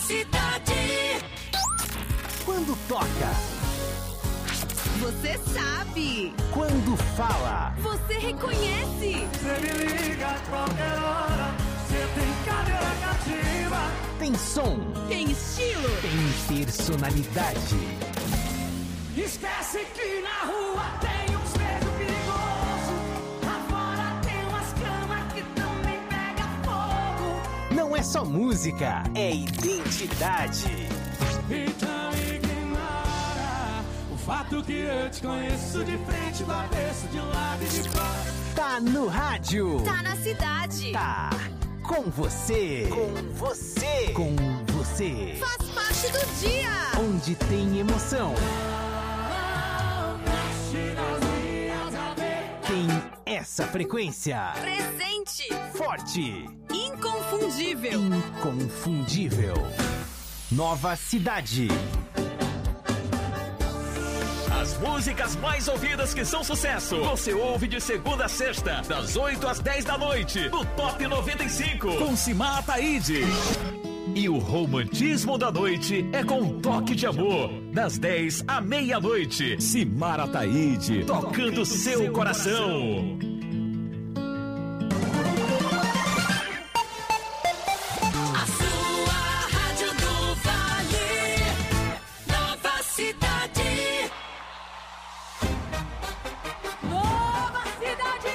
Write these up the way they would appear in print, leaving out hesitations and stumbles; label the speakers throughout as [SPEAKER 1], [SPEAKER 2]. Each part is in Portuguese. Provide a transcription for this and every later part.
[SPEAKER 1] cidade.
[SPEAKER 2] Quando toca,
[SPEAKER 1] Você sabe.
[SPEAKER 2] quando fala,
[SPEAKER 1] Você reconhece.
[SPEAKER 3] Você me liga a qualquer hora. Você tem cadeira cativa.
[SPEAKER 2] tem som,
[SPEAKER 1] Tem estilo.
[SPEAKER 2] tem personalidade.
[SPEAKER 3] Esquece que na rua tem uns beijos perigosos. Lá fora tem umas camas que também pega fogo.
[SPEAKER 2] Não é só música, é identidade.
[SPEAKER 3] Então ignora o fato que eu te conheço de frente, do avesso, de um lado e de fora.
[SPEAKER 2] Tá no rádio.
[SPEAKER 1] Tá na cidade.
[SPEAKER 2] Tá com você. Com você. Com você.
[SPEAKER 1] Faz parte do dia.
[SPEAKER 2] Onde tem emoção, tem essa frequência.
[SPEAKER 1] Presente.
[SPEAKER 2] Forte,
[SPEAKER 1] Inconfundível.
[SPEAKER 2] inconfundível. Nova Cidade.
[SPEAKER 4] As músicas mais ouvidas que são sucesso, você ouve de segunda a sexta, das 8 às 10 da noite, no Top 95, com Simara Ataíde. E o romantismo da noite é com um toque de amor, das 10 à meia-noite. Simara Ataíde, tocando seu coração.
[SPEAKER 1] A sua rádio do Vale. Nova cidade. Nova cidade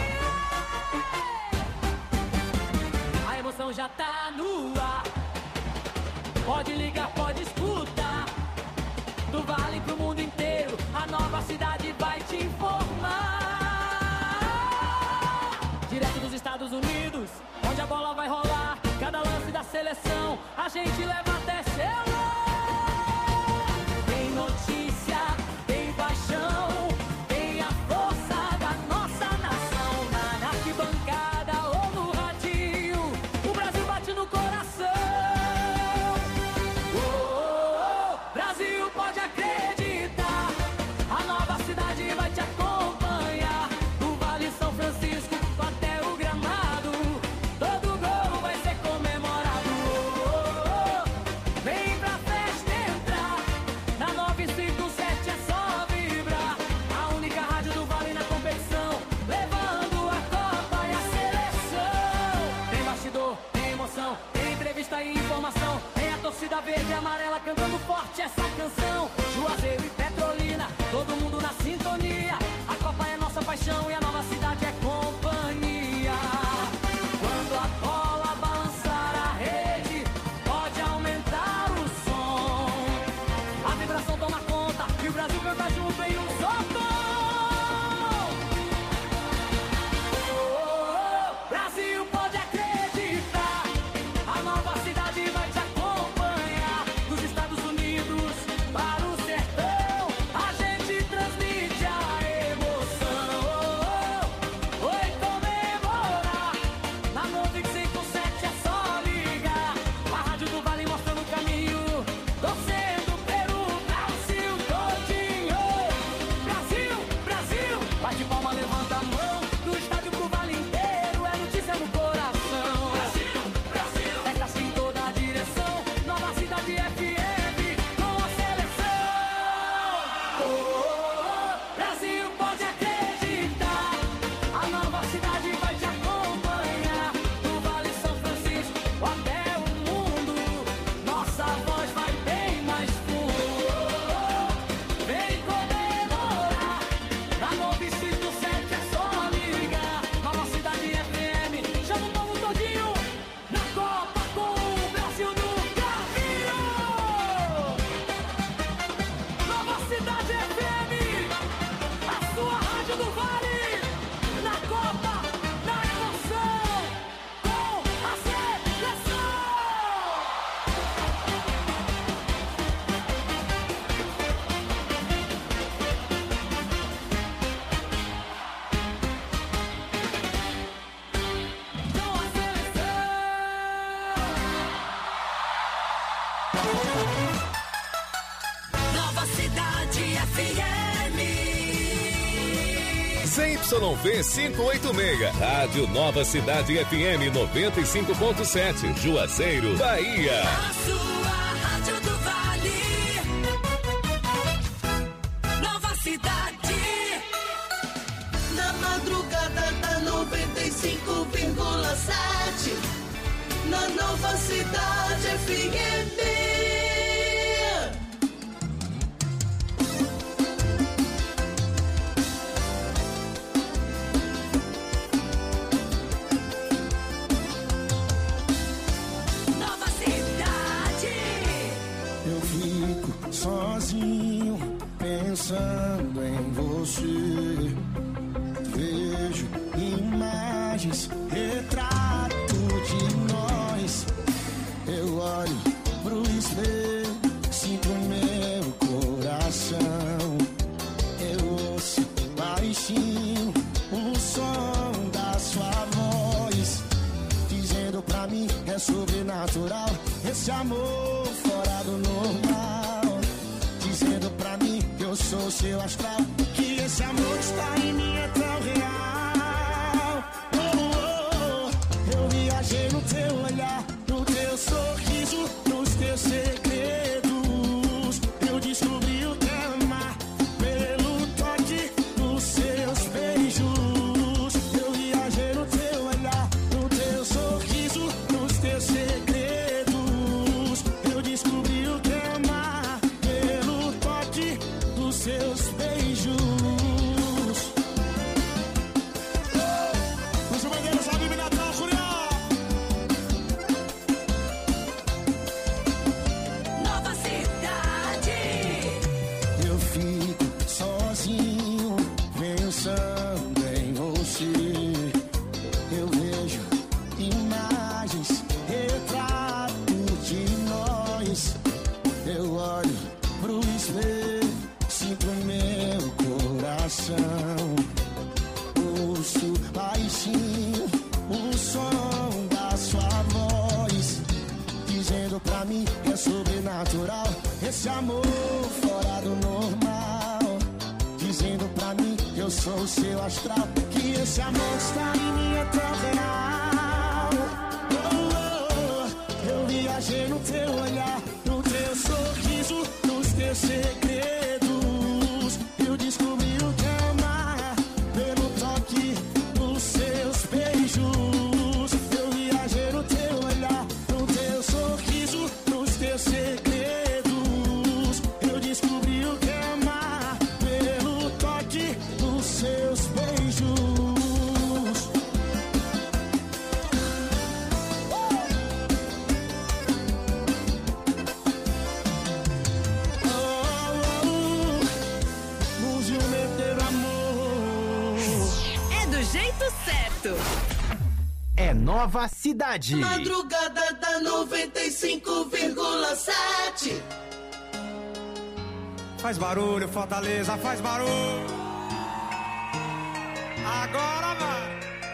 [SPEAKER 3] A emoção já tá no ar. Pode ligar, pode escutar. Do Vale pro mundo inteiro, a nova cidade vai te informar. Direto dos Estados Unidos, onde a bola vai rolar. Cada lance da seleção, a gente leva até seu lar. Tem notícia, tem paixão, tem a força da nossa nação. Na arquibancada ou no radinho, o Brasil bate no coração. Brasil, pode acreditar, a nova cidade vai te acompanhar. Do Vale São Francisco até o gramado, todo gol vai ser comemorado. Vem pra festa entrar, na 957 é só vibrar. A única rádio do Vale na competição, levando a Copa e a seleção. Tem bastidor, tem emoção, tem entrevista e informação. Tem a torcida verde e amarela cantando forte essa canção. Juazeiro e Petrolina, todo mundo na sintonia. A Copa é nossa paixão e a nova cidade é companhia. Quando a bola balançar a rede, pode aumentar o som. A vibração toma conta e o Brasil canta junto em um só tom. Brasil, pode acreditar, a nova cidade vai te acompanhar. Dos Estados Unidos para o sertão, a gente transmite a emoção. Oi, comemorar, na 957 é só ligar. A rádio do Vale mostrando o caminho, torcendo pelo Brasil todinho. Brasil, Brasil, bate palma, levanta a mão. Do estádio pro Vale inteiro, é notícia no coração. Brasil, Brasil, é assim em toda a direção. Nova cidade FM com a seleção. Brasil, pode acreditar, a nova cidade vai te acompanhar. Do Vale São Francisco até o mundo, nossa voz vai bem mais fundo. Vem comemorar, na 957 é só ligar. Nova cidade FM, chama o povo todinho na Copa com o Brasil no caminho. Nova cidade FM, a sua rádio do Vale, na Copa, na emoção, com a seleção. Com a seleção.
[SPEAKER 1] Nova cidade FM.
[SPEAKER 5] ZYV 586, Rádio Nova Cidade FM 95.7, Juazeiro, Bahia.
[SPEAKER 1] A sua da Nova Cidade FM. Nova Cidade.
[SPEAKER 6] Eu fico sozinho pensando em você. Vejo imagens, retrato de nós. Eu olho pro espelho, sinto meu coração. Eu ouço baixinho o som da sua voz, dizendo pra mim é sobrenatural esse amor fora do normal. Dizendo pra mim que eu sou seu astral, que esse amor está em mim é tão real. Oh, oh, eu viajei no teu olhar, no teu sorriso, nos teus segredos. Eu descobri o que é amar pelo toque dos seus beijos. Eu viajei no teu olhar, no teu sorriso, nos teus segredos. Eu descobri o que é amar pelo toque dos seus beijos. Você vai ver essa Bíblia Natal, Curió.
[SPEAKER 1] Nova Cidade.
[SPEAKER 6] Eu fico sozinho pensando em você. Eu vejo imagens, retrato de nós. Eu olho pro espelho, sinto meu coração. Ouço baixinho o som da sua voz, dizendo pra mim que é sobrenatural esse amor fora do normal. Dizendo pra mim que eu sou o seu astral, que esse amor está em mim é tão real. Oh, oh, eu viajei no teu olhar, no teu sorriso, nos teus segredos. Eu descobri o que é amar pelo toque dos seus beijos. Eu viajei no teu olhar, no teu sorriso, nos teus segredos. Eu descobri o que é amar pelo toque dos seus beijos. Use o meter amor.
[SPEAKER 7] É do jeito certo.
[SPEAKER 2] É Nova Cidade.
[SPEAKER 1] Madrugada da 95,7.
[SPEAKER 8] Faz barulho, Fortaleza, faz barulho. Agora vai.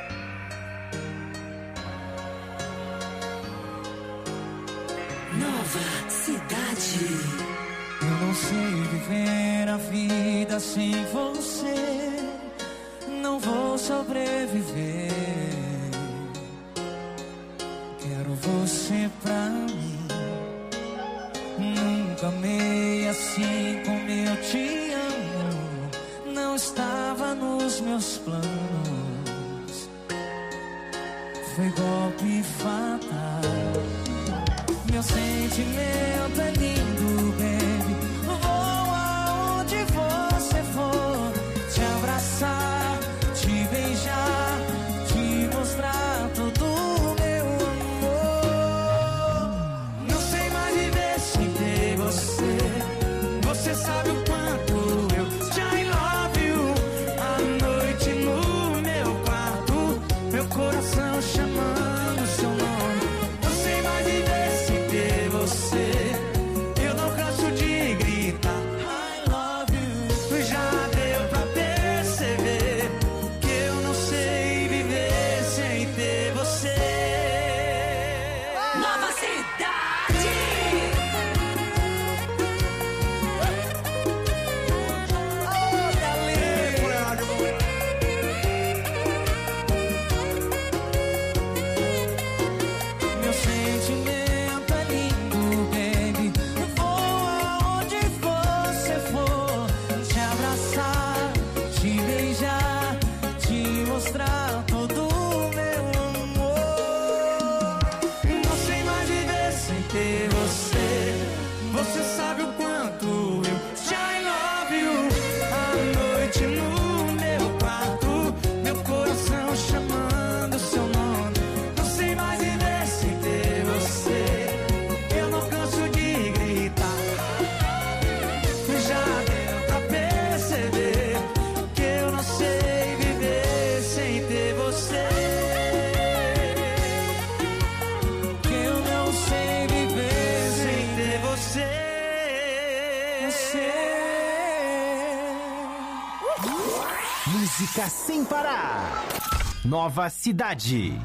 [SPEAKER 1] Nova Cidade.
[SPEAKER 3] Eu não sei viver a vida sem você. Não vou sobreviver. Quero você pra mim. Nunca amei assim como eu te amo. Não estava nos meus planos. Foi golpe fatal. Meu sentimento é lindo, baby. Vou aonde você for. Te abraçar, te beijar, te mostrar todo o meu amor. Não sei mais viver sem ter você. Você sabe o quanto eu te I love you. À noite no meu quarto, meu coração chamando seu nome. Não sei mais viver sem ter você. Eu não
[SPEAKER 8] ter você. Você sabe o quanto eu te I love you. À noite no meu quarto, meu coração chamando seu nome. Não sei mais viver sem ter você. Eu não canso de gritar. Já deu pra perceber que eu não sei viver sem ter você. Que eu não sei viver sem ter você.
[SPEAKER 2] Música sem parar. Nova Cidade.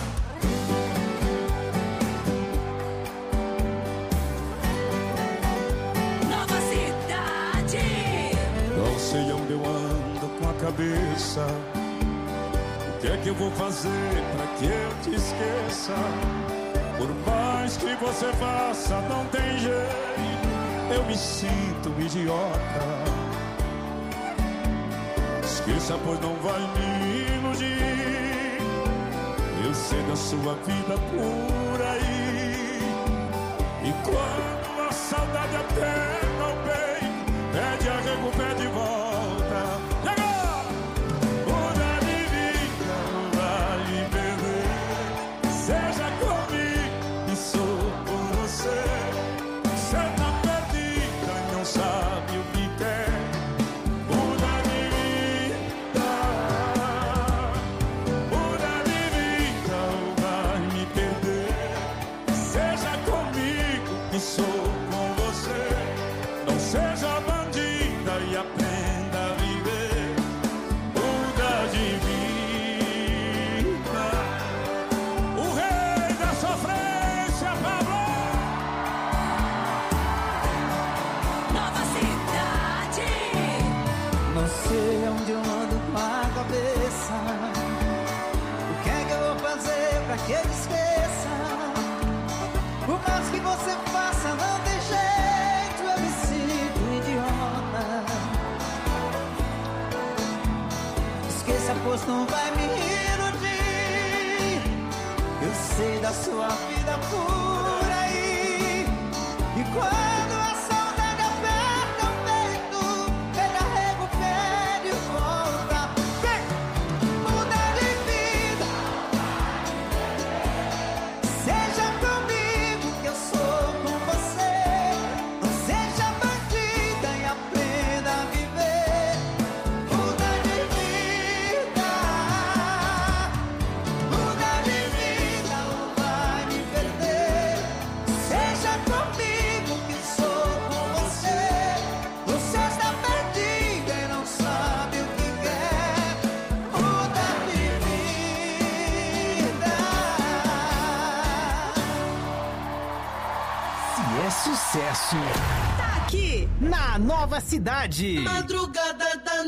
[SPEAKER 1] Nova Cidade.
[SPEAKER 6] Não sei onde eu ando com a cabeça. O que é que eu vou fazer pra que eu te esqueça? Por mais que você faça, não tem jeito. Eu me sinto um idiota. Esqueça, pois não vai me iludir. Eu sei da sua vida por aí. E quando a saudade aperta o peito, pede arrego, pede volta. Chegou! Muda de vida, não vale perder. Seja comigo e sou por você. Você tá perdida e não sabe o que quer. Muda de vida, muda de vida ou vai me perder. Seja comigo que sou com você. Não seja bandida e aprenda a viver. Muda de vida. O rei da sofrência, Pablo.
[SPEAKER 1] Nova Cidade.
[SPEAKER 8] Não sei onde eu ando com a cabeça. O que é que eu vou fazer pra que ele esqueça? Por mais que você faça, não tem jeito. Eu me sinto um idiota. Esqueça, pois não vai me iludir. Eu sei da sua vida por aí. E quando a saudade aperta o peito, ele arrega o pé de volta. Muda de vida. Seja comigo que eu sou com você. Não seja bandida e aprenda a viver. Muda de vida. Muda de vida ou vai me perder. Seja comigo que sou com você. Você está perdida e não sabe o que quer. Muda de vida.
[SPEAKER 2] Se é sucesso,
[SPEAKER 7] Tá aqui.
[SPEAKER 2] na Nova Cidade.
[SPEAKER 1] Madrugada da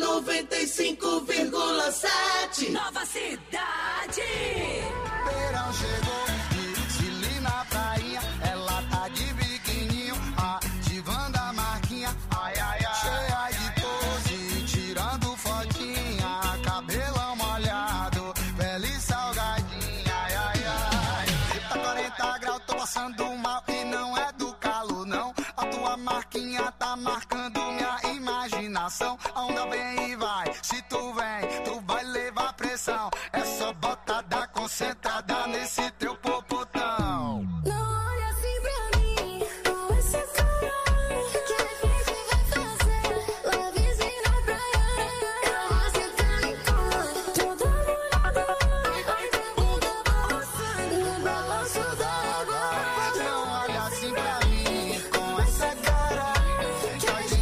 [SPEAKER 1] 95,7. Nova Cidade.
[SPEAKER 6] Verão chegou, se li na prainha, ela tá de biquininho, ativando a marquinha, ai, ai, ai. Cheia de pose, tirando fotinha, cabelão molhado, pele salgadinha, ai, ai, ai. Tá 40 graus, tô passando mal e não é do calor, não. A tua marquinha tá marcando minha imaginação. A onda vem e vai, se tu vem, tu vai levar pressão. É só botada concentrada nesse teu popotão.
[SPEAKER 9] Não olha assim pra mim, com essa cara. Que a gente vai fazer? Levezinho na praia. Eu vou sentar em cor, toda molhada. Ai, bunda balançando no balanço da água.
[SPEAKER 6] Não olha assim pra mim, com essa cara. Que a gente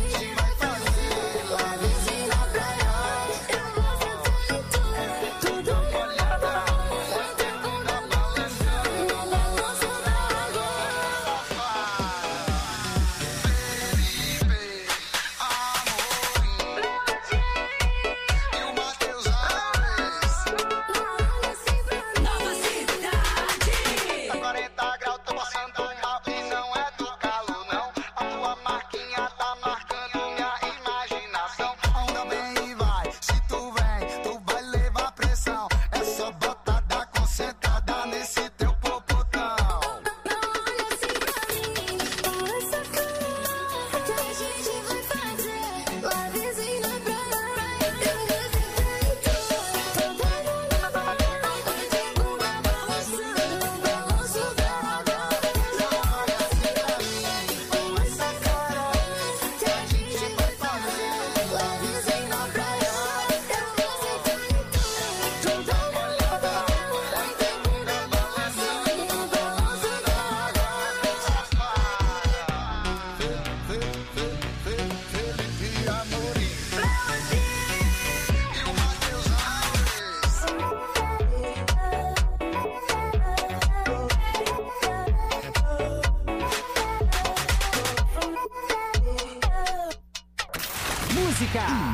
[SPEAKER 2] música e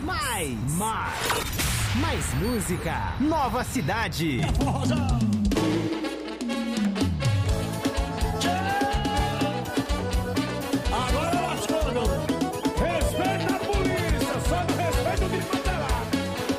[SPEAKER 2] mais música. Nova Cidade.
[SPEAKER 8] Agora lascou, meu. Respeita a polícia, só no respeito de Mandelado.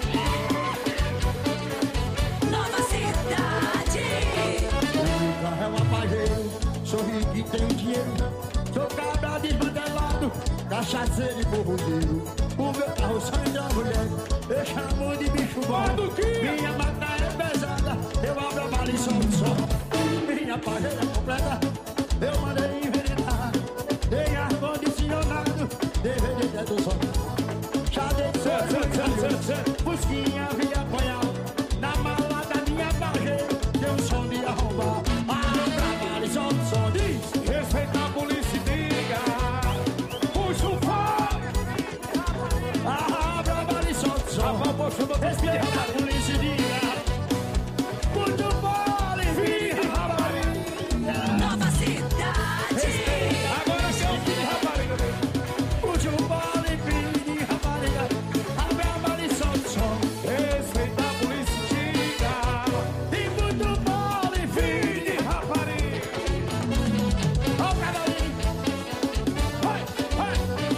[SPEAKER 1] Nova Cidade.
[SPEAKER 6] O carro é um apagueiro, sou rico e tenho dinheiro. Sou cabra desmantelado, cachaceiro e forrozeiro. O meu carro sai da mulher, eu chamo de bicho bom. Minha máquina é pesada, eu abro a bala e solto o som. Minha parreira é completa, eu mandei envenenar. Tem ar-condicionado, DVD do som. Xadê de certo, busquinha via apanhar. Na mala da minha barreira, tem um som de arrombar. Abra a bala e solto o som. Diz,
[SPEAKER 8] Respeita a polícia e diga. Puxa o fogo.
[SPEAKER 6] abra a bala e solto o som. Respeita a polícia e diga. Puxa o bala e vira rapariga.
[SPEAKER 1] Nova Cidade.
[SPEAKER 8] Agora que é o fim de rapariga.
[SPEAKER 6] Puxa o bala e vira rapariga. Abre a bala e solta o som.
[SPEAKER 8] Respeita a polícia e diga.
[SPEAKER 6] E puxa o bala e vira rapariga. Ó o cavalinho.
[SPEAKER 8] Vai, vai.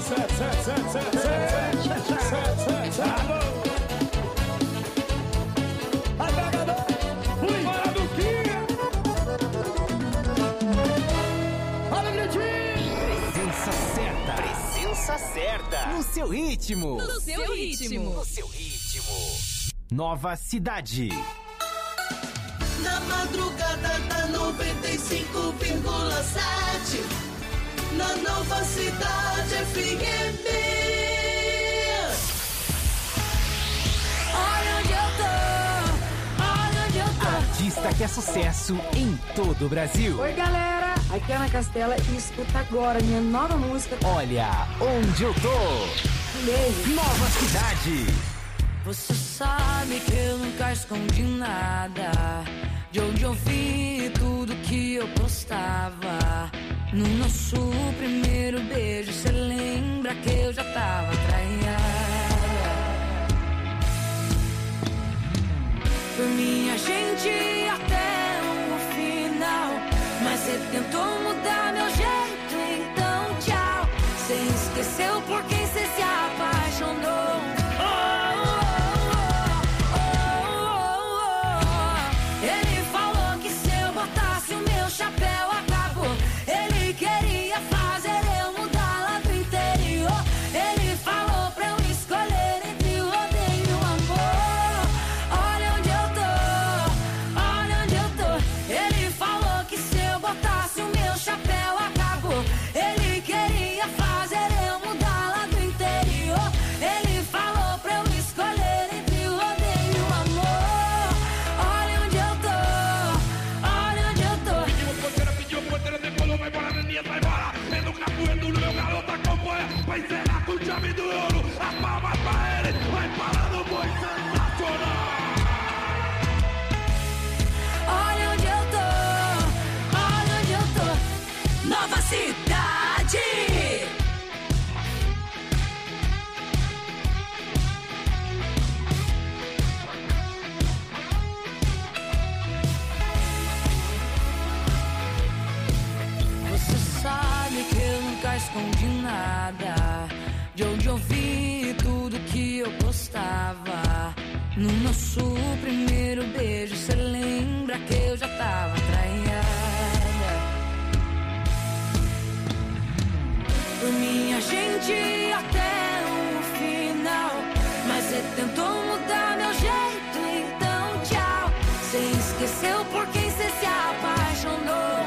[SPEAKER 8] Sete.
[SPEAKER 6] Apagador. Fui.
[SPEAKER 8] Bora do Kia.
[SPEAKER 6] Olha o gritinho.
[SPEAKER 2] Presença certa. Presença certa. No seu ritmo.
[SPEAKER 7] No seu ritmo.
[SPEAKER 2] No seu ritmo. Nova Cidade.
[SPEAKER 1] Na madrugada da 95,7. Na Nova Cidade FM. Olha onde eu tô. Olha onde eu tô.
[SPEAKER 2] Artista que é sucesso em todo o Brasil.
[SPEAKER 10] Oi, galera! Aqui é Ana Castela e escuta agora minha nova música.
[SPEAKER 2] Olha onde eu tô.
[SPEAKER 10] Beijo!
[SPEAKER 2] Nova Cidade.
[SPEAKER 3] Você sabe que eu nunca escondi nada. De onde eu vi tudo que eu postava. No nosso primeiro beijo, cê lembra que eu já tava traída. Foi minha gente até o final. Mas cê tentou mudar meu jeito, então tchau. Cê esqueceu por quem cê se apaixonou. Ele falou que se eu botasse o meu chapéu acabou. Ele queria fazer eu mudar lá do interior. Ele falou pra eu escolher entre o odeio e o amor. Olha onde eu tô, olha onde eu tô. Ele falou que se eu botasse o meu chapéu acabou. Ele queria fazer eu mudar lá do interior. Ele falou pra eu escolher entre o odeio e o amor. Olha onde eu tô, olha onde eu tô.
[SPEAKER 8] Pediu porteira, decolou, vai embora, Neninha, vai embora. É no capoeiro, no meu garoto acompanha. Vai encerrar com chave do ouro. As palmas pra ele, vai parar no boi sensacional.
[SPEAKER 3] Olha onde eu tô, olha onde eu tô.
[SPEAKER 1] Nova Cidade.
[SPEAKER 3] Você sabe que eu nunca escondi nada. De onde eu vi tudo que eu postava. No nosso primeiro beijo, cê lembra que eu já tava traída. Por minha gente até o final. Mas cê tentou mudar meu jeito, então tchau. Cê esqueceu por quem cê se apaixonou.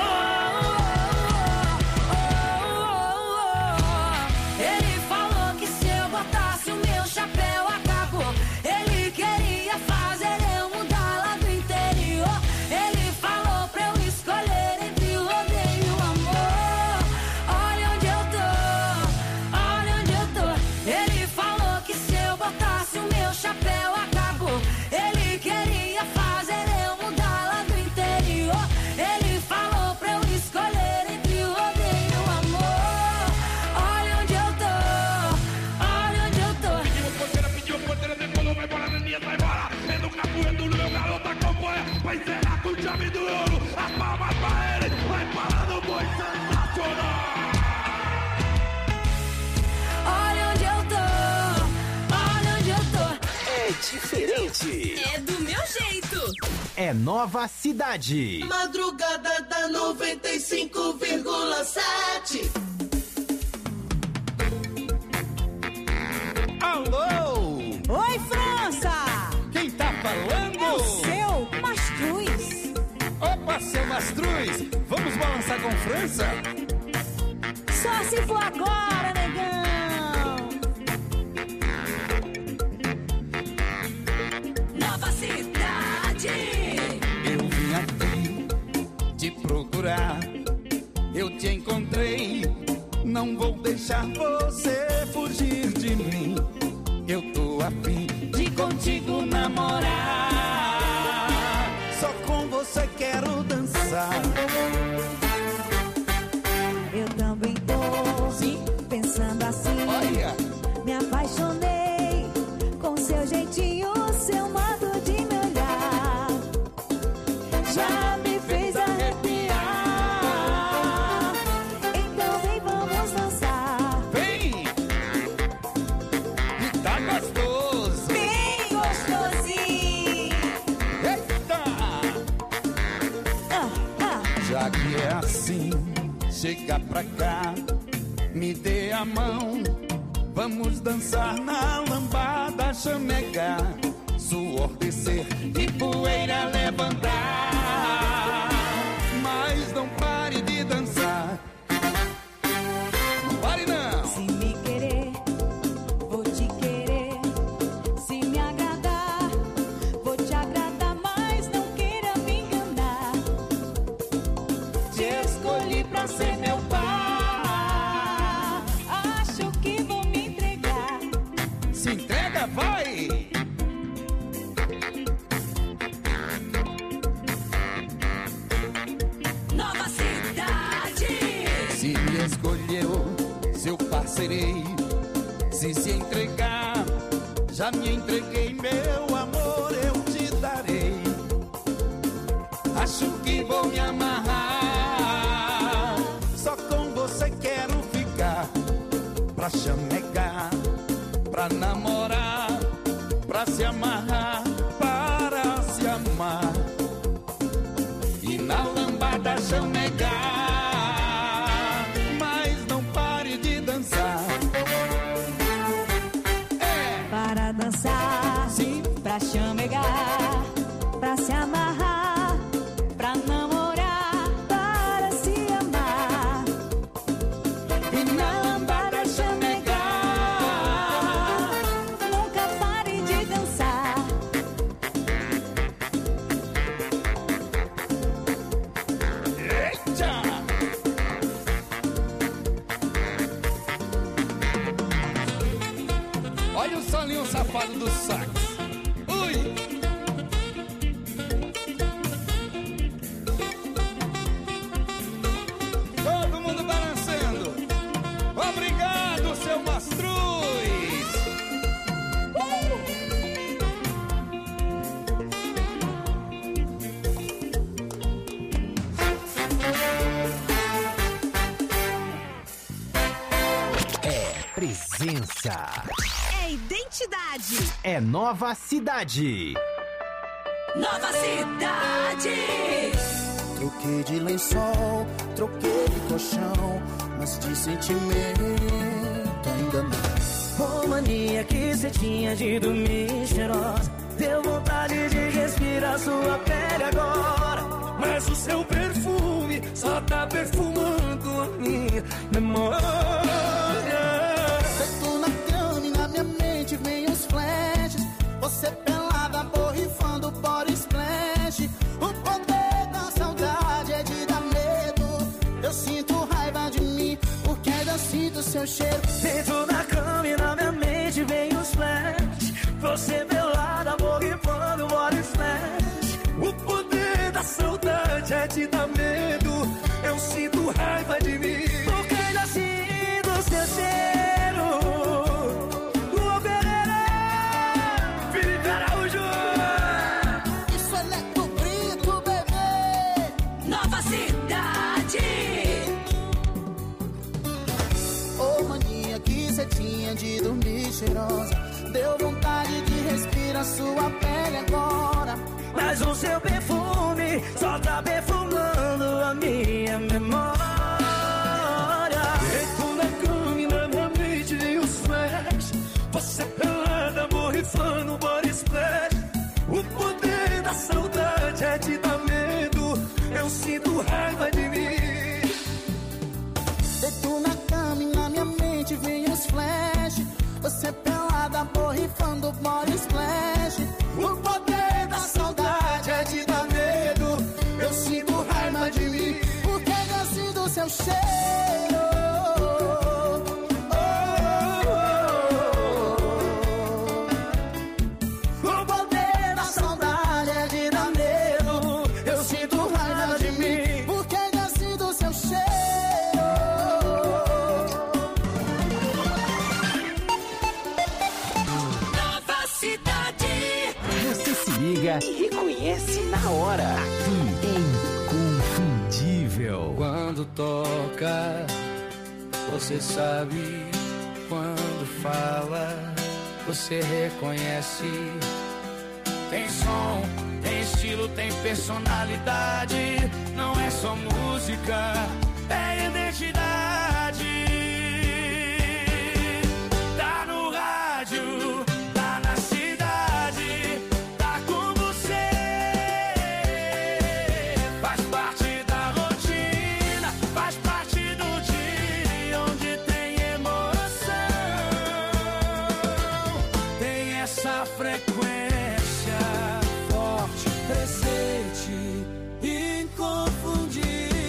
[SPEAKER 3] Ele falou que se eu botasse o meu chapéu acabou. Ele queria fazer eu mudar lá do interior. Ele falou pra eu escolher entre o odeio e o amor. Olha onde eu tô, olha onde eu tô. Ele falou que se eu botasse o meu chapéu
[SPEAKER 2] é Nova Cidade.
[SPEAKER 1] Madrugada da 95,7.
[SPEAKER 8] Alô?
[SPEAKER 11] Oi, França!
[SPEAKER 8] Quem tá falando?
[SPEAKER 11] É o seu Mastruz.
[SPEAKER 8] Opa, seu Mastruz! Vamos balançar com França?
[SPEAKER 11] Só se for agora, negão!
[SPEAKER 1] Nova Cidade.
[SPEAKER 8] Eu vim aqui te procurar, eu te encontrei, não vou deixar você fugir de mim. Eu tô a fim de contigo namorar, só com você quero dançar.
[SPEAKER 11] Eu também tô pensando assim.
[SPEAKER 8] Olha,
[SPEAKER 11] me apaixonei com seu jeitinho, seu modo de me olhar. Já me fez arrepiar. Então vem, vamos dançar.
[SPEAKER 8] vem! E tá gostoso!
[SPEAKER 11] Bem gostosinho.
[SPEAKER 8] Eita! Já que é assim, chega pra cá, me dê a mão, vamos dançar na lambada, chamegar, suor descer e poeira levantar. Mas não pare de dançar, não pare não.
[SPEAKER 11] Se me querer, vou te querer. Se me agradar, vou te agradar. Mas não queira me enganar. Te escolhi pra ser meu par. Acho que vou me entregar.
[SPEAKER 8] Se entrega, vai!
[SPEAKER 1] Nova Cidade.
[SPEAKER 8] Se me escolheu, seu parceirei. Se entregar, já me entreguei, meu amor, eu te darei. Acho que vou me amarrar, só com você quero ficar. Pra chamegar, pra namorar, pra se amarrar, para se amar. E na lambada chamegar, mas não pare de dançar.
[SPEAKER 11] Para dançar,
[SPEAKER 8] Sim,
[SPEAKER 11] pra chamegar, pra se amarrar, pra namorar, para se amar.
[SPEAKER 8] e na lambada chamegar.
[SPEAKER 11] Nunca pare de dançar.
[SPEAKER 8] Eita! Olha o solinho safado do sax. Ui! Todo mundo balançando. Obrigado, seu Mastruz.
[SPEAKER 2] Presença.
[SPEAKER 7] É identidade.
[SPEAKER 2] É Nova Cidade.
[SPEAKER 1] Nova Cidade.
[SPEAKER 6] Troquei de lençol, troquei de colchão, mas de sentimento ainda não.
[SPEAKER 3] Ô mania que cê tinha de dormir cheirosa, deu vontade de respirar sua pele agora. Mas o seu perfume só tá perfumando a minha memória.
[SPEAKER 6] Feito na cama e na minha mente vem os flashes. Você pelada, borrifando body splash. O poder da saudade é de dar medo. Eu sinto raiva de mim, porque ainda sinto seu cheiro.
[SPEAKER 3] Dentro da cama e na minha mente vem os flash. Você pelada, borrifando body splash. O poder da saudade é de dar medo. Eu sinto raiva de mim, porque ainda sinto seu cheiro. O Pereira, Felipe Araújo.
[SPEAKER 6] Isso é Neto Brito, bebê.
[SPEAKER 1] Nova Cidade.
[SPEAKER 6] Ô mania que cê tinha de dormir cheirosa, deu vontade de respirar sua pele agora.
[SPEAKER 3] Mas o seu perfume
[SPEAKER 8] só tá perfumando a minha memória. Deito na cama e na minha mente vem os flash. Você pelada, borrifando body splash. O poder da saudade é te dar medo. Eu sinto raiva de mim.
[SPEAKER 6] Deito na cama e na minha mente vem os flash. Você pelada, borrifando body splash. O poder da saudade é te dar medo. Eu sinto raiva de mim, porque gosto do seu cheiro. O poder da saudade é te dar medo. Eu sinto raiva de mim, porque gosto do seu cheiro.
[SPEAKER 1] Nova Cidade.
[SPEAKER 2] Você se liga e reconhece na hora. Aqui é Inconfundível.
[SPEAKER 8] Quando toca, você sabe. Quando fala, você reconhece. Tem som, tem estilo, tem personalidade. Não é só música, é identidade. Tá no rádio, tá na cidade, tá com você. Faz parte da rotina, faz parte do dia onde tem emoção. Tem essa frequência forte, presente, inconfundível.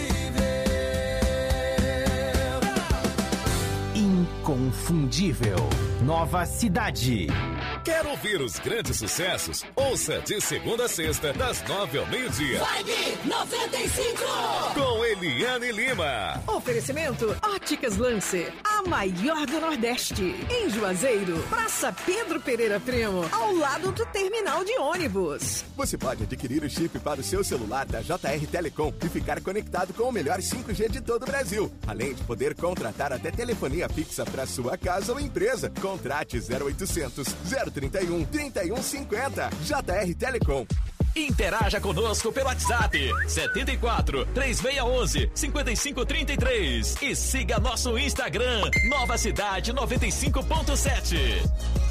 [SPEAKER 2] Inconfundível. Nova Cidade.
[SPEAKER 5] Quer ouvir os grandes sucessos? Ouça de segunda a sexta, das 9 ao meio-dia.
[SPEAKER 1] Vibe 95.
[SPEAKER 5] Com Eliane Lima.
[SPEAKER 12] Oferecimento Óticas Lancer, a maior do Nordeste. Em Juazeiro, Praça Pedro Pereira Primo, ao lado do terminal de ônibus.
[SPEAKER 13] Você pode adquirir o chip para o seu celular da JR Telecom e ficar conectado com o melhor 5G de todo o Brasil. Além de poder contratar até telefonia fixa para sua casa ou empresa. Contrate 0800 031 3150. JR Telecom.
[SPEAKER 4] Interaja conosco pelo WhatsApp 74 3611 5533 e siga nosso Instagram Nova Cidade 95.7.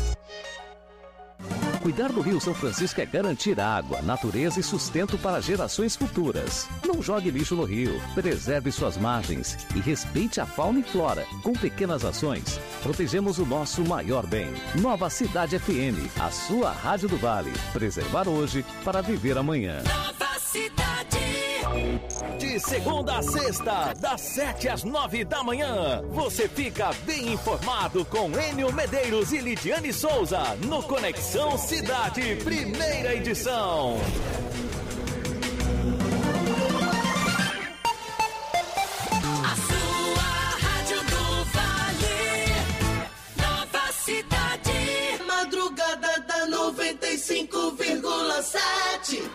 [SPEAKER 14] Cuidar do Rio São Francisco é garantir água, natureza e sustento para gerações futuras. Não jogue lixo no rio, preserve suas margens e respeite a fauna e flora. Com pequenas ações, protegemos o nosso maior bem. Nova Cidade FM, a sua rádio do Vale. Preservar hoje para viver amanhã.
[SPEAKER 1] Nova Cidade.
[SPEAKER 4] De segunda a sexta, das 7 às 9 da manhã, você fica bem informado com Enio Medeiros e Lidiane Souza no Conexão Cidade, primeira edição.
[SPEAKER 1] A sua rádio do Vale. Nova Cidade.
[SPEAKER 8] Madrugada da 95,7.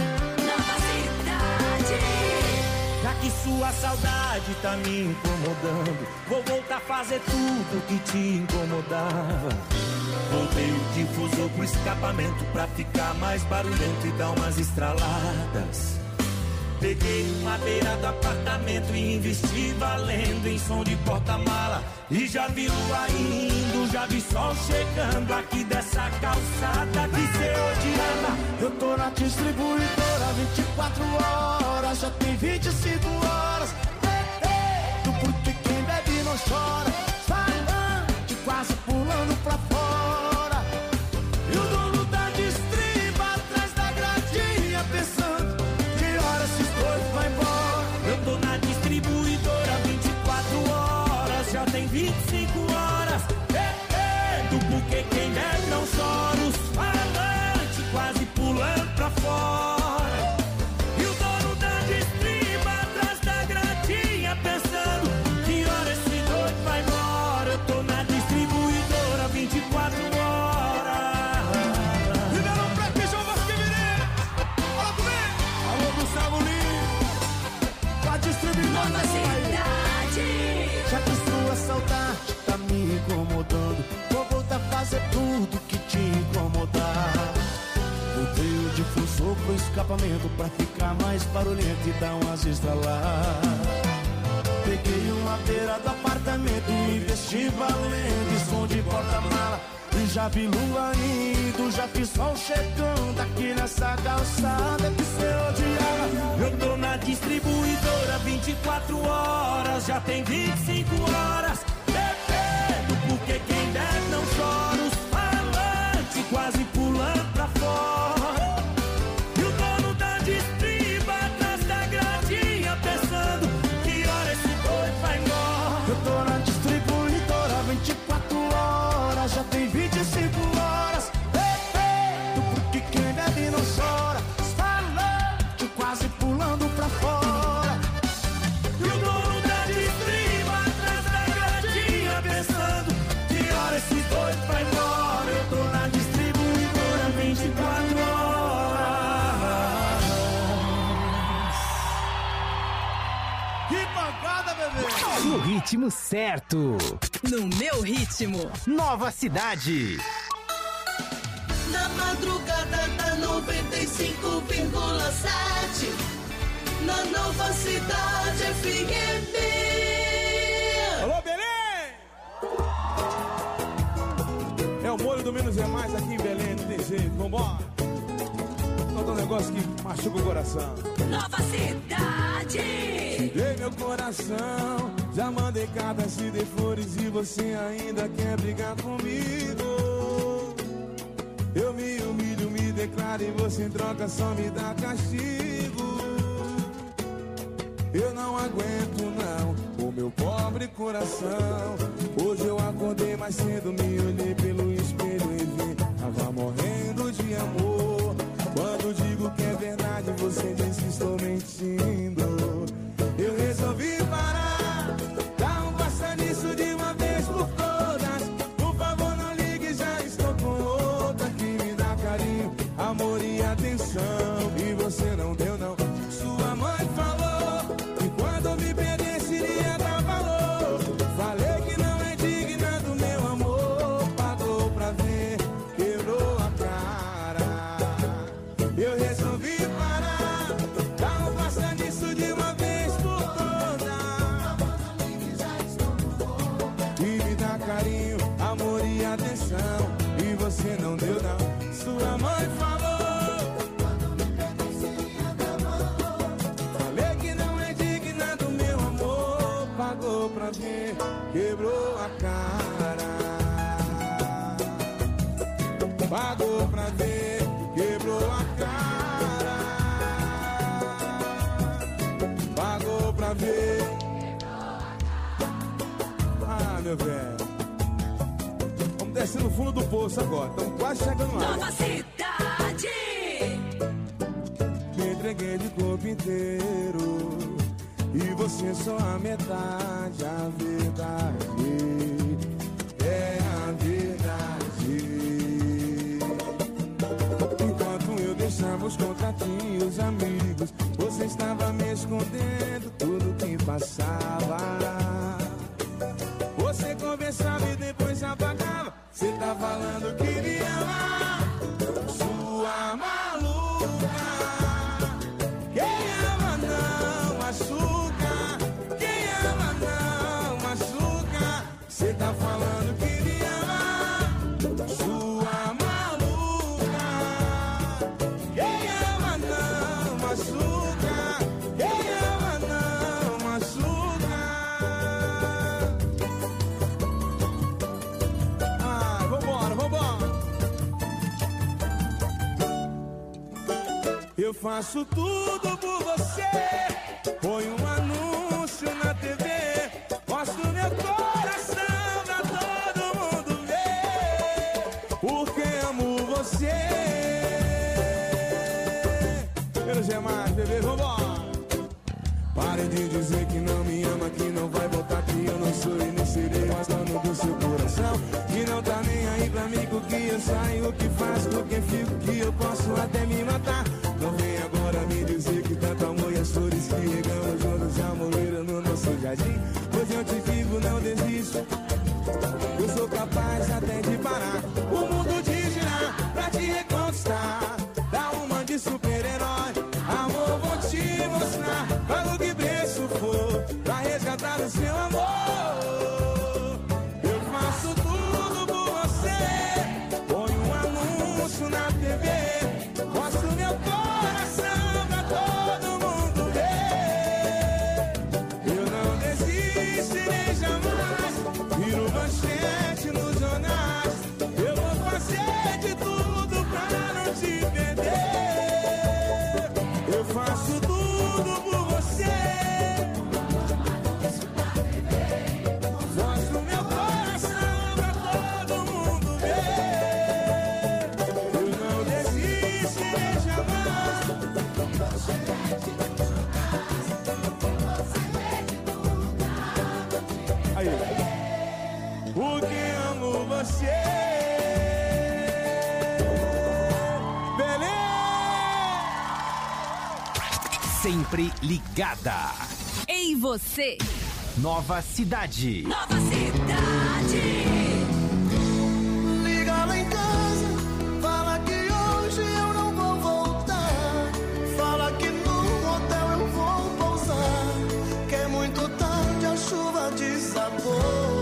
[SPEAKER 8] Já que sua saudade tá me incomodando, vou voltar a fazer tudo que te incomodava. Voltei o difusor pro escapamento pra ficar mais barulhento e dar umas estraladas. Peguei uma beira do apartamento e investi valendo em som de porta-mala. E já vi lua indo, já vi sol chegando aqui dessa calçada que cê odiava.
[SPEAKER 6] Eu tô na distribuidora 24 horas, já tem 25 horas. Do porque quem bebe não chora, falante quase pulando pra fora.
[SPEAKER 8] E o dono da distriba atrás da gradinha pensando que hora esses dois vai embora. Eu tô na distribuidora 24 horas, já tem 25 horas. Do porque quem bebe não chora, os falantes quase pulando pra fora. E o dono da distriba atrás da gradinha pensando que hora esse doido vai embora. Eu tô na distribuidora 24 horas. Liberou pra que João Vasco Mineiro. Fala comigo.
[SPEAKER 6] Alô, Gustavo Lima, com a distribuidora
[SPEAKER 1] Nova Cidade.
[SPEAKER 6] já que sua saudade escapamento pra ficar mais barulhento e dar umas estraladas. Peguei uma beira do apartamento e investi valendo e som de porta-mala. E já vi lua indo, já vi sol chegando aqui nessa calçada que cê odiava.
[SPEAKER 8] Eu tô na distribuidora 24 horas, já tem 25 horas. Bebendo, porque quem deve não chora. Os falantes quase pulando pra fora. E o dono da distriba atrás da gradinha pensando que hora esse doido vai embora.
[SPEAKER 6] Eu tô na distribuidora 24 horas, já tem 25 horas. Bebendo, porque quem bebe não chora. Os falantes quase pulando pra fora.
[SPEAKER 8] E o dono da distriba atrás da gradinha pensando que hora esse doido vai embora. Eu tô na distribuidora 24 horas.
[SPEAKER 6] Que pancada, bebê!
[SPEAKER 2] No ritmo certo.
[SPEAKER 12] No meu ritmo.
[SPEAKER 2] Nova Cidade.
[SPEAKER 1] Na madrugada da 95,7. Na Nova Cidade FM.
[SPEAKER 15] Alô, Belém! É o molho do menos é mais aqui em Belém, não tem jeito, vambora. Todo um negócio que machuca o coração.
[SPEAKER 1] Nova Cidade.
[SPEAKER 15] Ei, meu coração, já mandei cartas, te dei flores e você ainda quer brigar comigo. Eu me humilho, me declaro e você em troca só me dá castigo. Eu não aguento não, o meu pobre coração. Hoje eu acordei mais cedo, me olhei pelo espelho e vi, tava morrendo de amor. Quando digo que é verdade, você diz que estou mentindo. Eu resolvi parar, dá um basta nisso de uma vez por todas. Por favor não ligue, já estou com outra que me dá carinho, amor e atenção. E você não deu não. Sua mãe falou que quando me perdesse iria dar valor. Falei que não é digna do meu amor. Pagou pra ver, quebrou a cara. Eu resolvi parar, dá um basta nisso de uma vez por todas. E me dá carinho, amor e atenção. E você não deu não. Sua mãe falou, falei que não é digna do meu amor. Pagou pra ver, quebrou a cara. Pagou pra ver, quebrou a cara. Pagou pra ver. Ah, meu velho. Vamos descer no fundo do poço agora. Estamos quase chegando lá.
[SPEAKER 1] Nova Cidade.
[SPEAKER 15] Me entreguei de corpo inteiro e você só a metade. A verdade é a verdade. Enquanto eu deixava os contatinhos, amigos, você estava me escondendo tudo que passava. Você conversava e depois apagava. Você tá falando que me ama, sua maluca. Quem ama não machuca. Quem ama não machuca. Você tá falando que me ama, sua maluca. Quem ama não machuca. Quem ama não machuca. Ah, vambora, vambora. Eu faço tudo por você. Põe um anúncio na TV, mostro meu coração pra todo mundo ver, porque amo você. Menos é mais, bebê, vambora. Pare de dizer que não me ama, que não vai voltar, que eu não sou e nem serei mais dono do seu coração, que não tá nem aí pra mim com o que eu saio, o que faço, com quem fico, que eu posso até me matar. Não vem agora me dizer que tanto amor e as flores que regamos juntos já morreram no nosso jardim. Pois eu te digo, não desisto, eu sou capaz até de parar o mundo de girar pra te reconquistar. Dá uma de super-herói, porque amo você.
[SPEAKER 2] Sempre ligada.
[SPEAKER 7] Ei, você!
[SPEAKER 2] Nova Cidade.
[SPEAKER 1] Nova Cidade.
[SPEAKER 6] Liga lá em casa, fala que hoje eu não vou voltar. Fala que no hotel eu vou pousar, que é muito tarde, a chuva desabou.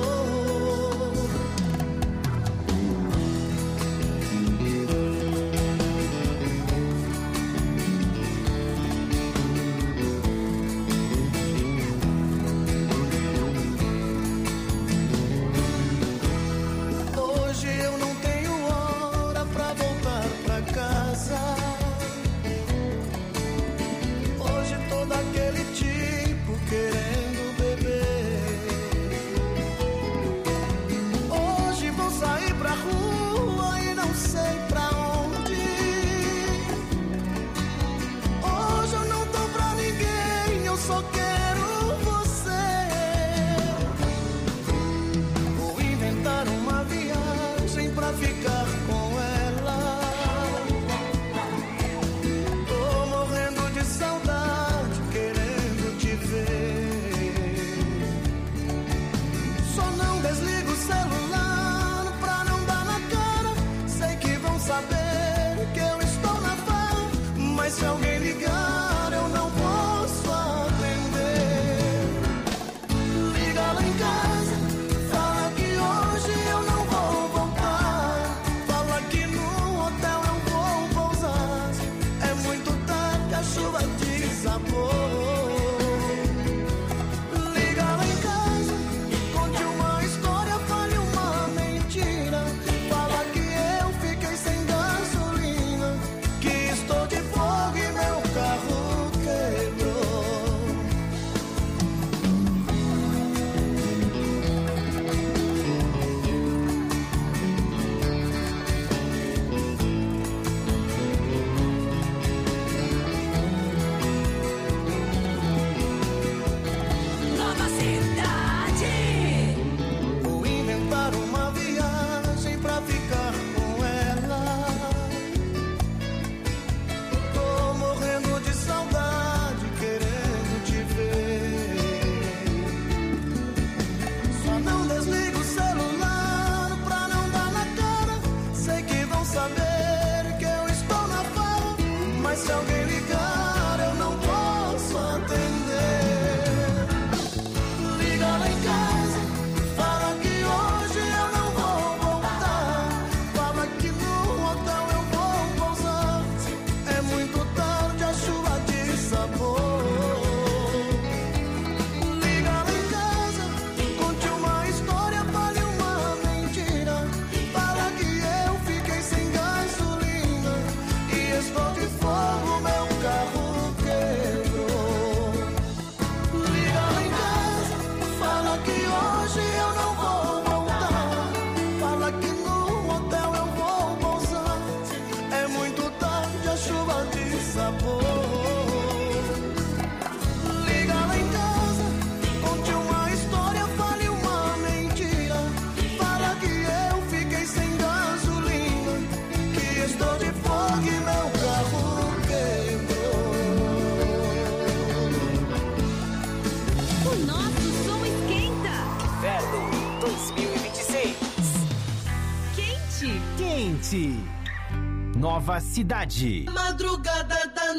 [SPEAKER 6] Se alguém ligar, eu não posso atender. Liga lá em casa, fala que hoje eu não vou voltar. Fala que no hotel eu vou pousar. É muito tarde, a chuva desabou. Liga lá em casa, conte uma história, fale uma mentira. Fala que eu fiquei sem gasolina, que estou de fogo e meu carro quebrou.
[SPEAKER 1] Nova Cidade.
[SPEAKER 6] Vou inventar uma viagem pra ficar com ela. Tô morrendo de saudade, querendo te ver. Só não desliga o celular pra não dar na cara. Sei que vão saber que eu estou na farra, mas se alguém ligar eu não posso atender. Liga lá em casa, fala que hoje eu não vou voltar. Fala que no hotel eu vou pousar. É muito tarde, a chuva desabou. Liga lá em casa, conte uma história, fale uma mentira. Fala que eu fiquei sem gasolina e estou de fogo, meu carro quebrou. Liga lá em casa, fala que hoje eu não vou voltar. Fala que no hotel eu vou pousar. É muito tarde, a chuva desabou. Liga lá em casa, conte uma história, fale uma mentira. Fala que eu fiquei sem gasolina, que estou de fogo e meu carro quebrou.
[SPEAKER 7] O nosso som esquenta.
[SPEAKER 2] Inverno 2026.
[SPEAKER 7] Quente.
[SPEAKER 2] Quente. Nova Cidade.
[SPEAKER 1] Madrugada da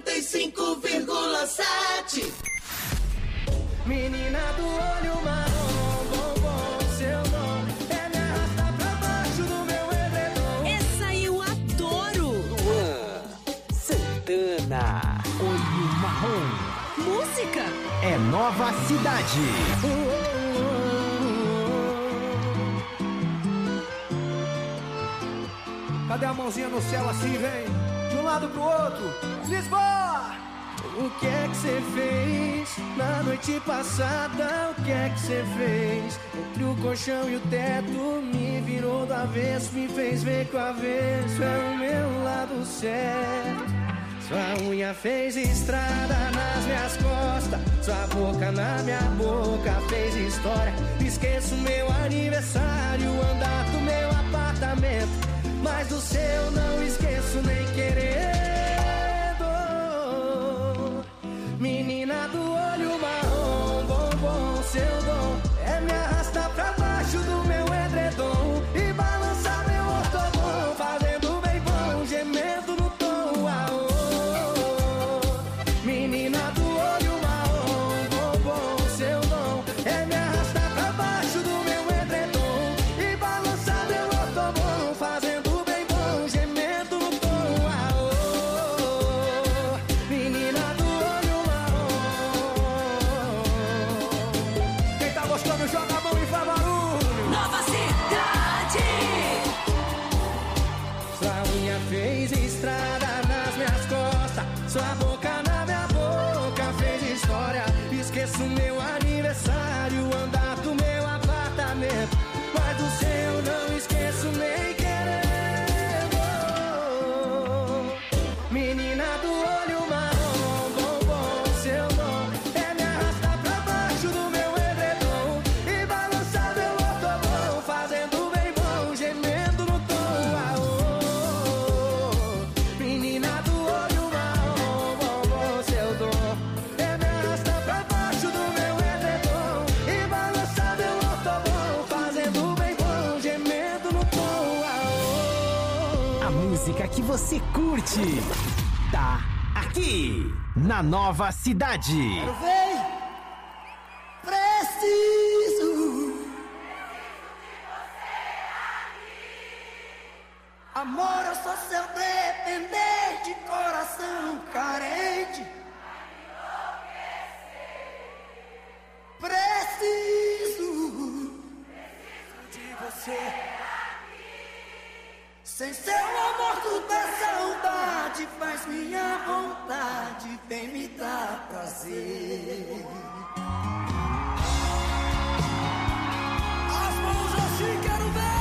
[SPEAKER 1] 95,7.
[SPEAKER 8] Menina do olho marrom, bombom, seu nome é me arrastar pra baixo do meu edredom.
[SPEAKER 7] Essa eu adoro.
[SPEAKER 2] Luan Santana. Olho Marrom.
[SPEAKER 7] Música.
[SPEAKER 2] É Nova Cidade.
[SPEAKER 8] Cadê a mãozinha no céu assim, vem? De um lado pro outro. Lisboa! O que é que você fez na noite passada? O que é que você fez? Entre o colchão e o teto, me virou do avesso, me fez ver que o avesso é o meu lado certo. Sua unha fez estrada nas minhas costas, sua boca na minha boca fez história. Esqueço meu aniversário, andar do meu apartamento, mas do seu não esqueço nem querendo. Menina do olho marrom, bombom, seu dom é me arrastar pra baixo do meu edredom e balançar meu ortobom, fazendo bem bom, gemendo no tom. Aô. Menina do olho marrom, bombom, seu dom é me arrastar pra baixo do meu edredom e balançar meu ortobom, fazendo bem bom, gemendo no tom. Aô. Menina do olho marrom. Quem tá gostando, joga a mão e faz barulho.
[SPEAKER 1] Nova Cidade.
[SPEAKER 8] Sua unha fez estrada nas minhas costas, sua boca na minha boca fez história. Esqueço meu aniversário, andar do meu apartamento, mas do seu não esqueço nem querendo. Menina do olho marrom, bombom, seu dom é me arrastar pra baixo do meu edredom e balançar meu ortobom, fazendo bem bom, gemendo no tom. Aô. Menina do olho marrom, bombom, seu dom é me arrastar pra baixo do meu edredom e balançar meu ortobom, fazendo bem bom, gemendo no tom. Aô.
[SPEAKER 2] A música que você curte tá aqui na Nova Cidade.
[SPEAKER 6] Quero ver. Preciso. Amor, eu sou seu dependente, coração carente. Preciso de você. Sem seu amor tudo é saudade, faz minha vontade, vem me dar prazer. As mãos assim, quero ver.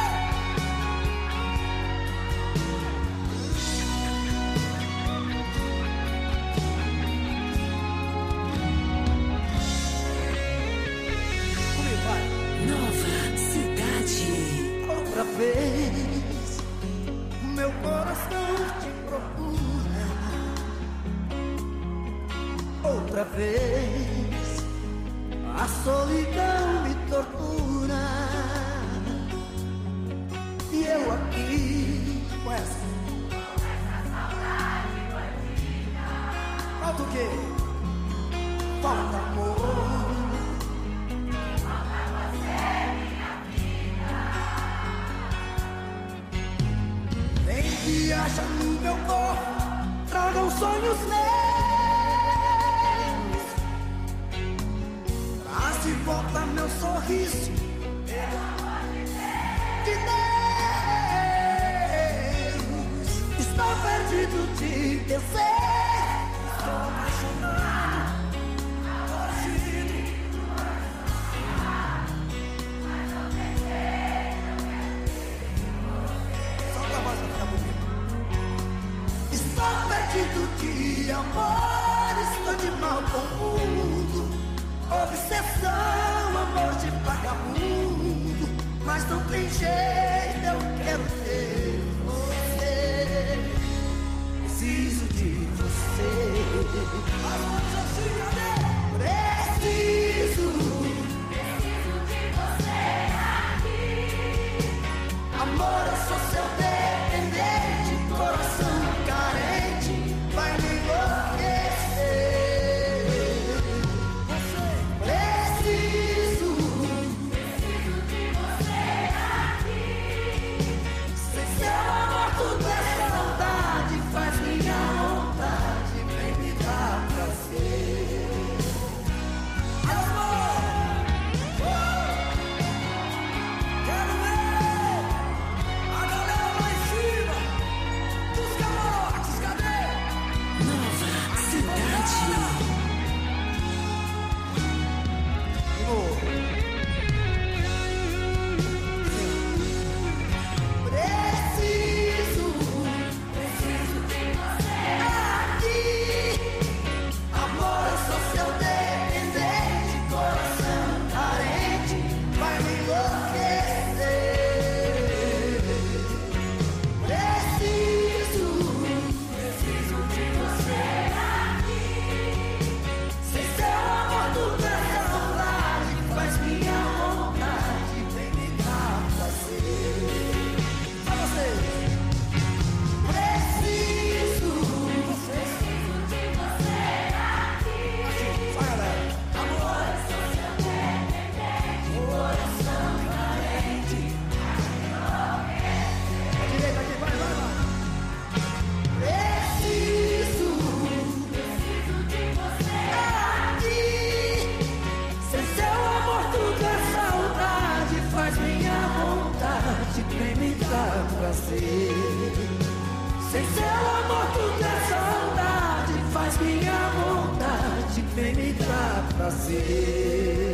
[SPEAKER 6] Comigo, vai.
[SPEAKER 1] Nova Cidade.
[SPEAKER 6] Outra vez, o meu coração te procura. Outra vez, a solidão me tortura. E eu aqui com essa saudade bandida. Falta o quê? Falta amor. Falta você, minha vida. Vem, viaja no meu corpo, tragam sonhos meus. Traz de volta meu sorriso, pelo amor de Deus. Estou perdido de desejo, estou apaixonado, torcido. Mas eu solta a voz pra ficar bonito. Estou perdido de amor, estou de mal com o mundo. Obsessão, amor de vagabundo. Mas não tem jeito, eu quero ter você. Preciso de você. As mãos assim, cadê? Preciso de você aqui. Amor, eu sou seu dependente, coração carente, vai me enlouquecer. Preciso de você aqui. Sem seu amor tudo é saudade, faz minha vontade, vem me dar prazer.
[SPEAKER 3] prazer. Sem seu amor tudo é saudade, faz minha vontade, vem me dar prazer.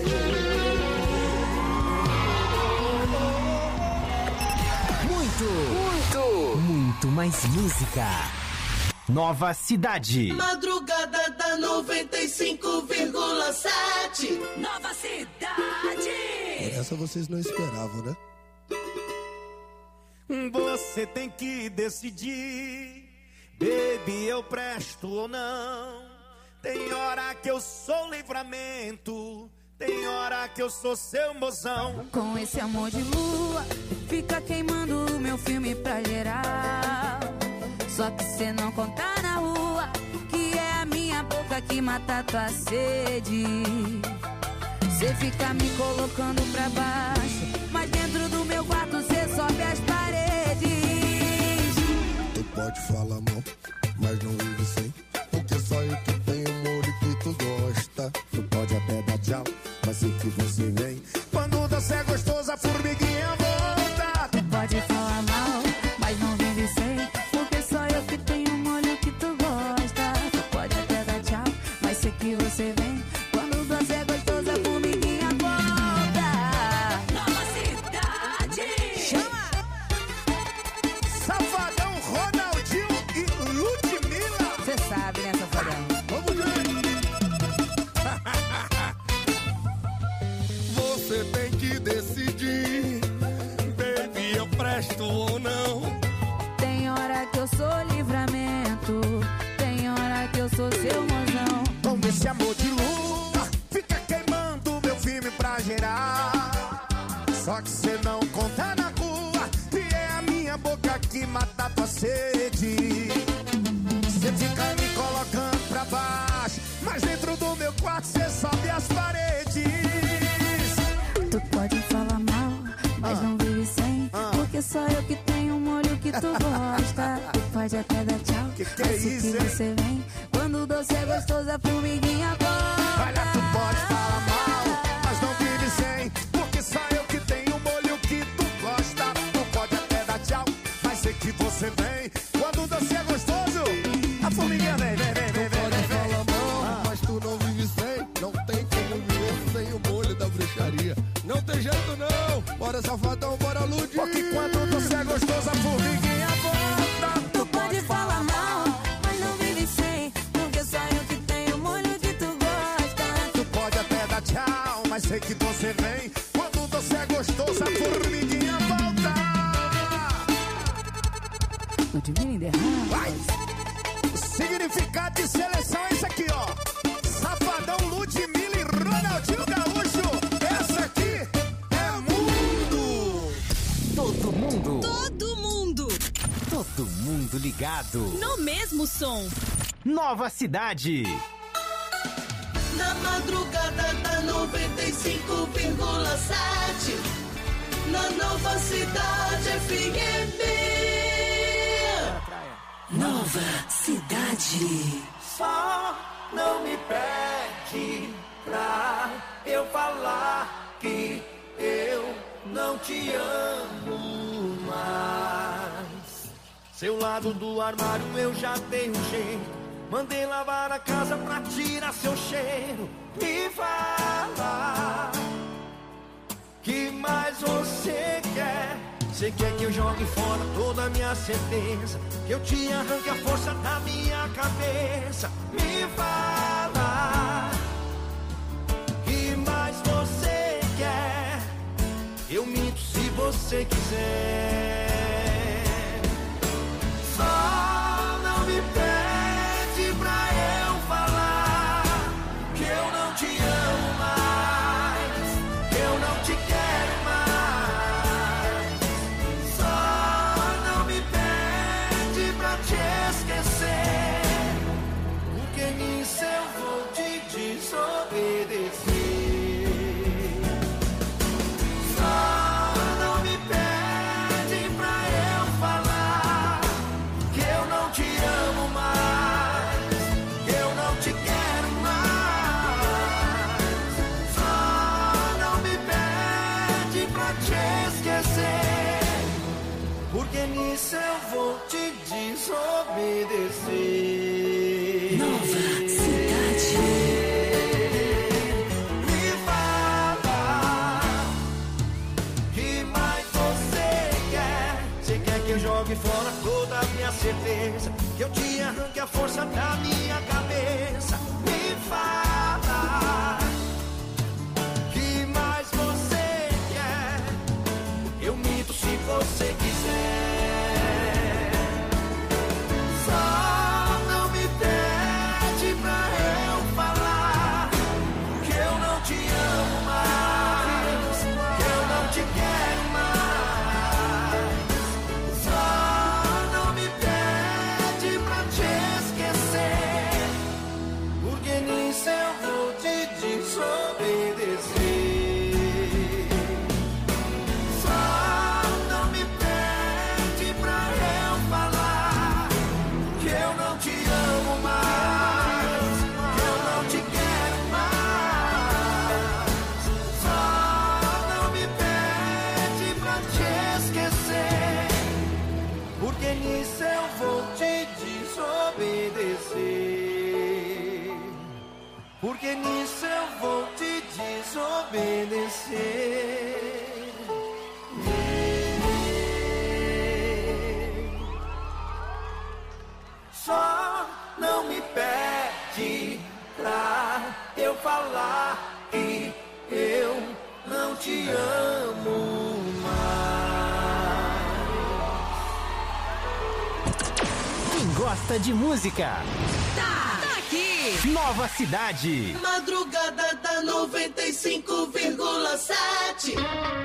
[SPEAKER 2] Muito mais música. Nova Cidade.
[SPEAKER 3] Madrugada da 95,7.
[SPEAKER 1] Nova Cidade.
[SPEAKER 6] Essa vocês não esperavam, né?
[SPEAKER 8] Você tem que decidir, baby, eu presto ou não. Tem hora que eu sou livramento, tem hora que eu sou seu mozão.
[SPEAKER 11] Com esse amor de lua, fica queimando o meu filme pra geral. Só que cê não conta na rua, que é a minha boca que mata tua sede. Cê fica me colocando pra baixo, mas dentro do meu quarto cê sobe as paredes.
[SPEAKER 6] Tu pode falar mal, mas não vive sem, porque só eu que tenho amor que tu gosta.
[SPEAKER 15] Tu pode até dar tchau, mas sei que você vem. Quando você é gostoso, a formiguinha volta.
[SPEAKER 11] Tu pode falar mal, mas não vive sem, porque só eu que tenho um molho que tu gosta. Tu pode até dar tchau, mas sei que você vem. Quando você é gostoso, a formiguinha volta.
[SPEAKER 1] Nova Cidade.
[SPEAKER 11] Chama!
[SPEAKER 15] Safadão, Ronaldinho e Ludmilla.
[SPEAKER 11] Você sabe, né, Safadão?
[SPEAKER 15] Vamos ver. Você tem que decidir, baby, eu presto ou não.
[SPEAKER 11] Tem hora que eu sou livramento, tem hora que eu sou seu mozão.
[SPEAKER 15] Com esse amor de lua, fica queimando meu filme pra gerar. Só que cê não conta na rua, e é a minha boca que mata tua sede. Cê fica me colocando pra baixo, mas dentro do meu quarto cê sobe as paredes.
[SPEAKER 11] Tu pode falar mal, mas não vive sem, porque só eu que tenho um molho que tu gosta. Tu pode até dar tchau,
[SPEAKER 15] Que é
[SPEAKER 11] mas sei
[SPEAKER 15] isso,
[SPEAKER 11] que
[SPEAKER 15] hein?
[SPEAKER 11] você vem. Quando o doce é gostoso, a formiguinha volta.
[SPEAKER 15] Olha, tu pode falar mal, mas não vive sem, porque só eu que tenho um molho que tu gosta. Tu pode até dar tchau, mas sei que você vem. Quando o doce é gostoso, a formiguinha vem, vem, vem, vem, vem, vem, vem.
[SPEAKER 6] Mas tu não vive sem, não tem como viver sem o molho da bruxaria. Não tem jeito não, bora Safadão, bora Lud.
[SPEAKER 15] Porque quando você é gostoso, a formiguinha volta.
[SPEAKER 11] Tu pode falar mal, mas não vive sem, porque só eu que tenho um molho que tu gosta.
[SPEAKER 15] Tu pode até dar tchau, mas sei que você vem. Quando você é gostoso, a formiguinha volta.
[SPEAKER 11] Ludmilla in the house.
[SPEAKER 15] Vai! O significado de seleção é esse aqui, ó. Safadão, Ludmilla e Ronaldinho Gaúcho. Essa aqui é mundo.
[SPEAKER 2] Todo mundo.
[SPEAKER 7] Todo mundo.
[SPEAKER 2] Todo mundo ligado.
[SPEAKER 7] No mesmo som.
[SPEAKER 2] Nova Cidade.
[SPEAKER 3] Na madrugada da 95,7. Na Nova Cidade FM.
[SPEAKER 1] Nova Cidade.
[SPEAKER 3] Só não me pede pra eu falar que eu não te amo mais.
[SPEAKER 8] Seu lado do armário eu já dei um jeito, mandei lavar a casa pra tirar seu cheiro.
[SPEAKER 3] Me fala,
[SPEAKER 8] Que mais você quer? Você quer que eu jogue fora toda a minha certeza, que eu te arranque a força da minha cabeça?
[SPEAKER 3] me fala.
[SPEAKER 8] Que mais você quer? Eu minto se você quiser.
[SPEAKER 3] Só não me pede pra eu falar que eu não te amo mais, que eu não te quero mais. Só não me pede pra te esquecer,
[SPEAKER 8] Porque nisso eu vou te desobedecer.
[SPEAKER 3] só não me pede pra eu falar que eu não te amo mais, que eu não te quero mais. Só não me pede pra te esquecer,
[SPEAKER 6] porque nisso eu vou te desobedecer.
[SPEAKER 1] Nova Cidade.
[SPEAKER 6] Me fala, que mais você quer? Você quer que eu jogue fora toda a minha certeza? Que eu te arranque a força da minha cabeça? Me fala, que mais você quer? Eu minto se você quiser. Só não me pede pra eu falar que eu não te amo mais, que eu não te quero mais. Só não me pede pra te esquecer, porque nisso eu vou te desobedecer. Só não me pede pra eu falar que eu não te amo mais, que eu não te quero mais. Só não me pede pra te esquecer, porque nisso eu vou te desobedecer. Porque nisso eu vou te desobedecer. Só não me pede pra eu falar que eu não te amo mais.
[SPEAKER 2] Quem gosta de música,
[SPEAKER 1] Tá aqui.
[SPEAKER 2] Nova Cidade.
[SPEAKER 16] Madrugada da 95,7.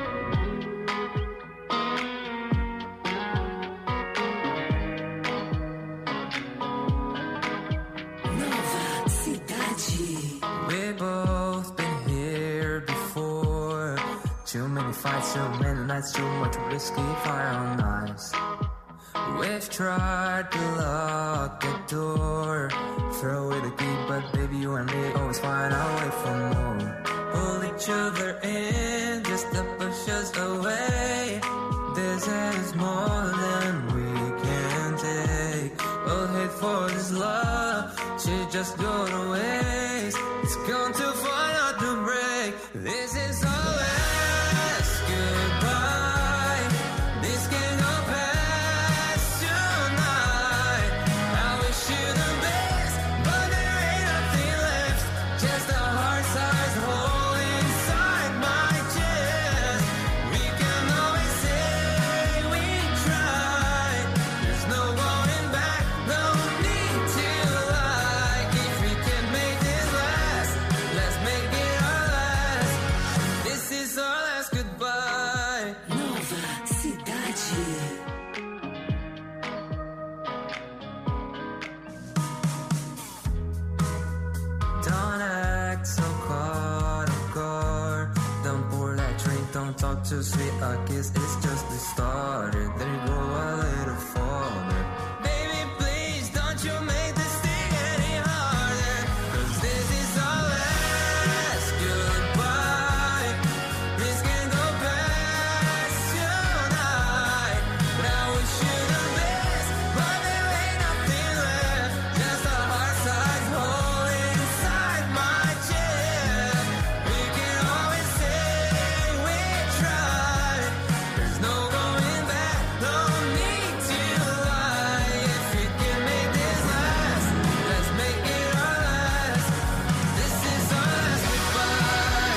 [SPEAKER 1] Nova Cidade.
[SPEAKER 17] We've both been here before. Too many fights, too many nights, too much whiskey, fire on ice. We've tried to lock the door, throw away the key, but baby, you and me always find our way for more. Pull each other in just to push us away. This is more than we can take. We'll hate for this love, she just go to waste. It's gone too far not to break. This is our last goodbye. This can go past tonight. I wish you the best, but there ain't nothing left. Just a heart-sized hole inside my chest. We can always say we tried. There's no going back, no need to lie. If we can make this last, let's make it our last. This is our last goodbye.
[SPEAKER 1] Nova Cidade.
[SPEAKER 17] Don't act so caught off guard. Don't pour that drink, don't talk too sweet. A kiss is just the starter. Then you go a little farther. Baby, please don't you make this thing any harder. 'Cause this is our last goodbye. This can go past tonight. But I wish you the best, but there ain't nothing left. Just a heart-sized hole inside my chest. We can always say we tried. There's no going back, no need to lie. If we can make this last, let's make it our last. This is our last goodbye.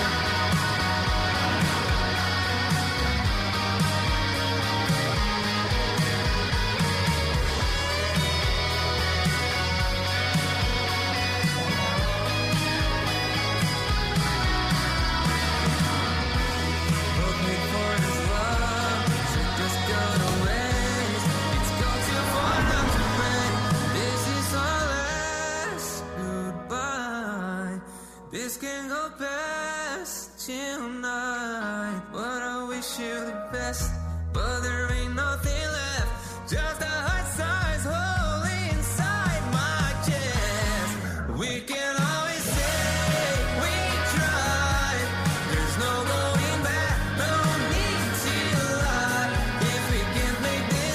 [SPEAKER 17] Both made for this love, should just go to waste. It's gone too far not to break. This is our last goodbye. This can go past tonight. But I wish you the best, but there ain't nothing left. Just a heart-sized hole inside my chest. We can always say we tried. There's no going back, no need to lie. If we can make this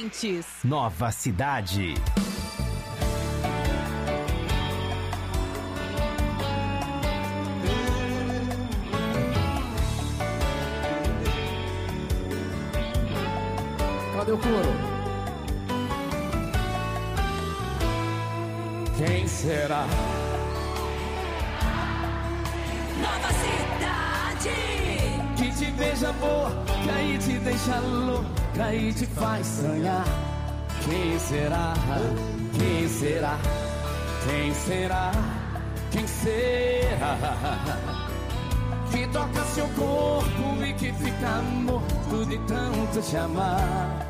[SPEAKER 7] Bandeirantes.
[SPEAKER 2] Nova Cidade.
[SPEAKER 8] Cadê o coro? Quem será?
[SPEAKER 1] Nova Cidade.
[SPEAKER 8] Que te beija boa, que aí te deixa louca e te faz sonhar. Quem será? Quem será? Quem será? Quem será? Que toca seu corpo e que fica morto de tanto te amar.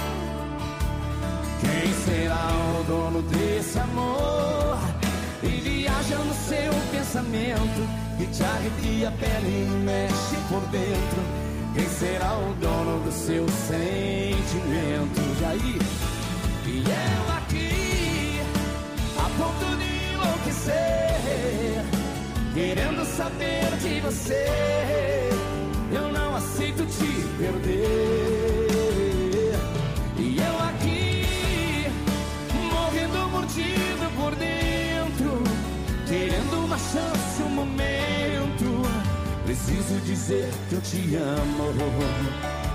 [SPEAKER 8] Quem será o dono desse amor? E viaja no seu pensamento e te arrepia a pele e mexe por dentro. Quem será o dono do seu sentimento? Jair. E eu aqui, a ponto de enlouquecer, querendo saber de você. Eu não aceito te perder. E eu aqui, morrendo mordido por dentro, querendo uma chance, um momento. Preciso dizer que eu te amo.